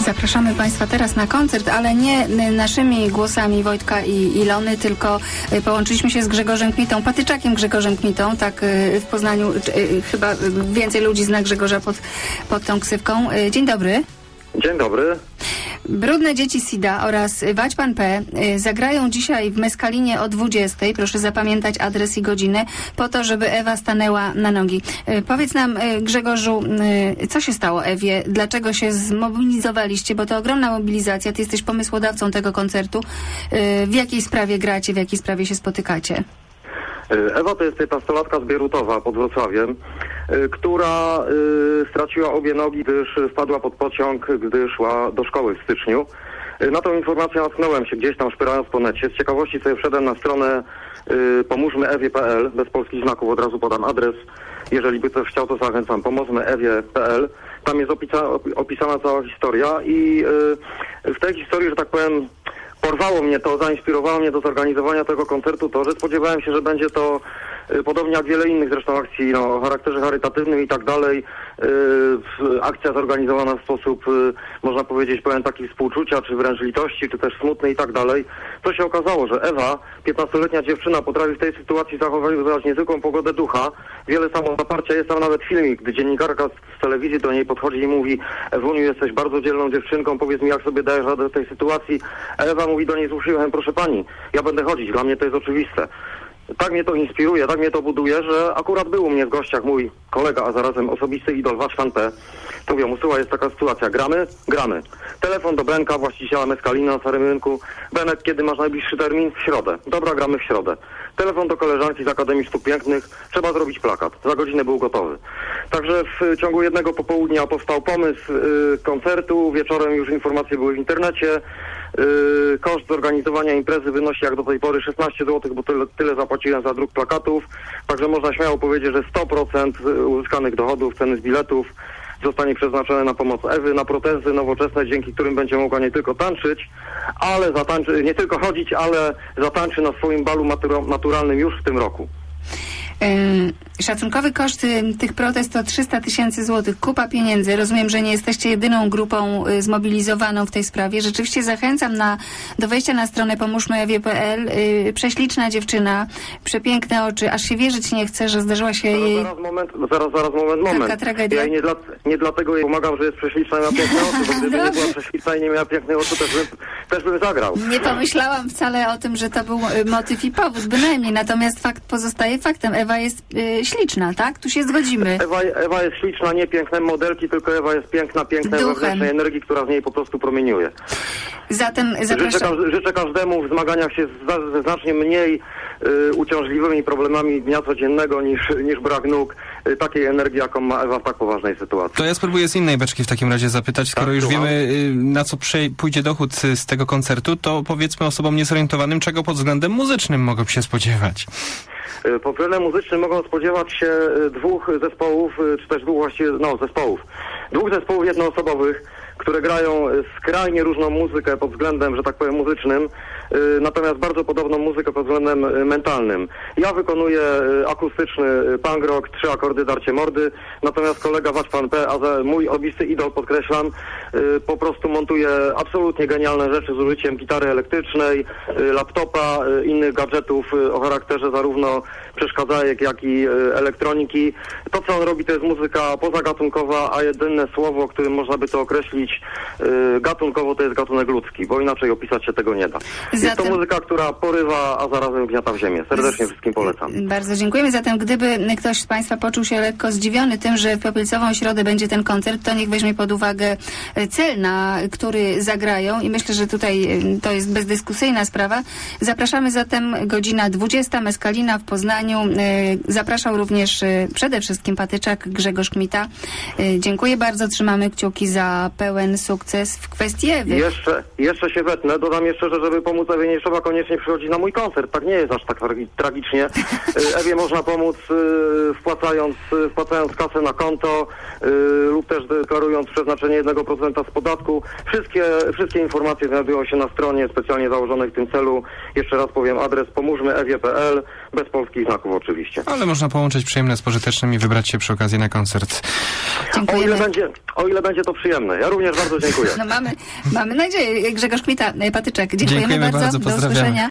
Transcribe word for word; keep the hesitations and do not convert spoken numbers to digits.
Zapraszamy Państwa teraz na koncert, ale nie naszymi głosami Wojtka i Ilony, tylko połączyliśmy się z Grzegorzem Kmitą, Patyczakiem Grzegorzem Kmitą, tak w Poznaniu chyba więcej ludzi zna Grzegorza pod, pod tą ksywką. Dzień dobry. Dzień dobry. Brudne dzieci Sida oraz Waćpan P. zagrają dzisiaj w Meskalinie o dwudziestej. Proszę zapamiętać adres i godzinę, po to, żeby Ewa stanęła na nogi. Powiedz nam, Grzegorzu, co się stało Ewie? Dlaczego się zmobilizowaliście? Bo to ogromna mobilizacja. Ty jesteś pomysłodawcą tego koncertu. W jakiej sprawie gracie? W jakiej sprawie się spotykacie? Ewa to jest piętnastolatka z Bierutowa pod Wrocławiem, która straciła obie nogi, gdyż wpadła pod pociąg, gdy szła do szkoły w styczniu. Na tą informację natknąłem się gdzieś tam szperając po necie. Z ciekawości sobie wszedłem na stronę pomóżmy ewie kropka pe el, bez polskich znaków, od razu podam adres. Jeżeli by ktoś chciał, to zachęcam, pomóżmy ewie kropka pe el. Tam jest opisa opisana cała historia i w tej historii, że tak powiem, porwało mnie to, zainspirowało mnie do zorganizowania tego koncertu to, że spodziewałem się, że będzie to y, podobnie jak wiele innych zresztą akcji no, o charakterze charytatywnym i tak dalej. Y, akcja zorganizowana w sposób, y, można powiedzieć, pełen taki współczucia, czy wręcz litości, czy też smutny i tak dalej. To się okazało, że Ewa, piętnastoletnia dziewczyna, potrafi w tej sytuacji zachowywać niezwykłą pogodę ducha. Wiele samozaparcia, jest tam nawet filmik, gdy dziennikarka z, z telewizji do niej podchodzi i mówi: Ewuniu, jesteś bardzo dzielną dziewczynką, powiedz mi, jak sobie dajesz radę w tej sytuacji. A Ewa mówi do niej z uśmiechem: proszę pani, ja będę chodzić, dla mnie to jest oczywiste. Tak mnie to inspiruje, tak mnie to buduje, że akurat był u mnie w gościach mój kolega, a zarazem osobisty idol Waćpan P. To mówią mu: słuchaj, jest taka sytuacja, gramy? Gramy. Telefon do Benka, właściciela Meskalina na Starym Rynku. Benek, kiedy masz najbliższy termin? W środę. Dobra, gramy w środę. Telefon do koleżanki z Akademii Sztuk Pięknych. Trzeba zrobić plakat. Za godzinę był gotowy. Także w ciągu jednego popołudnia powstał pomysł yy, koncertu. Wieczorem już informacje były w internecie. Yy, koszt zorganizowania imprezy wynosi jak do tej pory szesnaście złotych, bo tyle, tyle zapłaciłem za druk plakatów. Także można śmiało powiedzieć, że sto procent uzyskanych dochodów, ceny z biletów zostanie przeznaczone na pomoc Ewy, na protezy nowoczesne, dzięki którym będzie mogła nie tylko tańczyć, ale zatańczy, nie tylko chodzić, ale zatańczy na swoim balu naturalnym już w tym roku. Yy, szacunkowy koszt yy, tych protest to trzysta tysięcy złotych. Kupa pieniędzy. Rozumiem, że nie jesteście jedyną grupą yy, zmobilizowaną w tej sprawie. Rzeczywiście zachęcam na, do wejścia na stronę pomóżmy ewie kropka pe el. Yy, prześliczna dziewczyna, przepiękne oczy, aż się wierzyć nie chce, że zdarzyła się zaraz, jej... Zaraz, moment, zaraz, zaraz, moment, moment. Taka tragedia. Ja jej nie, dla, nie dlatego jej pomagam, że jest prześliczna i ma piękne oczy, bo gdyby nie była prześliczna i nie miała pięknych oczu, też bym, też bym zagrał. Nie pomyślałam wcale o tym, że to był motyw i powód, bynajmniej. Natomiast fakt pozostaje faktem. Ewa jest y, śliczna, tak? Tu się zgodzimy. Ewa, Ewa jest śliczna, nie piękne modelki, tylko Ewa jest piękna, pięknej wewnętrznej energii, która z niej po prostu promieniuje. Zatem zapraszam... życzę, każ życzę każdemu w zmaganiach się z, ze znacznie mniej y, uciążliwymi problemami dnia codziennego niż, niż brak nóg, y, takiej energii, jaką ma Ewa w tak poważnej sytuacji. To ja spróbuję z innej beczki w takim razie zapytać, skoro tak, już słucham. wiemy, y, na co pójdzie dochód z tego koncertu, to powiedzmy osobom niezorientowanym, czego pod względem muzycznym mogą się spodziewać. Pod względem muzycznym mogą spodziewać się dwóch zespołów, czy też dwóch właściwie, no zespołów. Dwóch zespołów jednoosobowych, które grają skrajnie różną muzykę pod względem, że tak powiem, muzycznym, natomiast bardzo podobną muzykę pod względem mentalnym. Ja wykonuję akustyczny punk rock, trzy akordy, darcie mordy, natomiast kolega Waćpan P, a za mój osobisty idol, podkreślam, po prostu montuje absolutnie genialne rzeczy z użyciem gitary elektrycznej, laptopa, innych gadżetów o charakterze zarówno przeszkadzajek, jak i elektroniki. To, co on robi, to jest muzyka pozagatunkowa, a jedyne słowo, którym można by to określić gatunkowo, to jest gatunek ludzki, bo inaczej opisać się tego nie da. Zatem... Jest to muzyka, która porywa, a zarazem gniata w ziemię. Serdecznie wszystkim polecam. Bardzo dziękujemy. Zatem gdyby ktoś z Państwa poczuł się lekko zdziwiony tym, że w Popielcową środę będzie ten koncert, to niech weźmie pod uwagę cel, na który zagrają i myślę, że tutaj to jest bezdyskusyjna sprawa. Zapraszamy zatem godzina dwudziesta, Meskalina w Poznaniu. Zapraszał również przede wszystkim Patyczak Grzegorz Kmita. Dziękuję bardzo. Trzymamy kciuki za pełen sukces w kwestii Ewy. Jeszcze, jeszcze się wetnę. Dodam jeszcze, że żeby pomóc Ewie, nie trzeba koniecznie przychodzić na mój koncert. Tak nie jest aż tak tragicznie. Ewie można pomóc wpłacając, wpłacając kasę na konto lub też deklarując przeznaczenie jednego procenta z podatku. Wszystkie, wszystkie informacje znajdują się na stronie specjalnie założonej w tym celu. Jeszcze raz powiem adres pomóżmy ewie kropka pe el, bez polskich znaków oczywiście. Ale można połączyć przyjemne z pożytecznym i wybrać się przy okazji na koncert. O ile będzie, o ile będzie to przyjemne. Ja również Również bardzo dziękuję. No mamy, mamy nadzieję. Grzegorz Kmita, Patyczek. Dziękujemy, Dziękujemy bardzo, Do pozdrawiamy. usłyszenia.